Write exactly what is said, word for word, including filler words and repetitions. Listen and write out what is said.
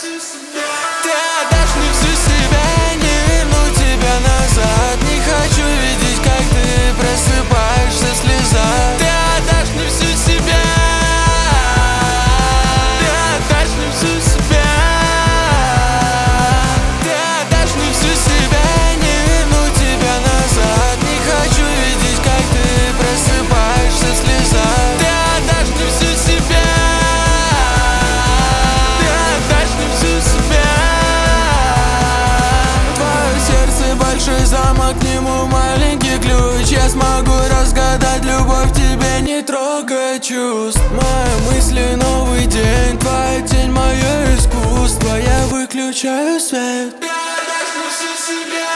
Ты отдашь мне всю себя, не верну тебя назад. Не хочу видеть, как ты просыпаешься в слезах. Ты отдашь мне всю себя, ты отдашь мне всю себя, ты отдашь мне всю себя, не верну тебя назад. Не хочу видеть, как ты просыпаешься в слезах. Ты отдашь мне всю себя, ты отдашь мне всю себя. Твое сердце большой замок, к нему маленький ключ. Я смогу разгадать любовь, тебе не трогать чувств. Мои мысли, новый день, твоя тень, мое искусство. Я выключаю свет. Ты отдашь мне всю себя.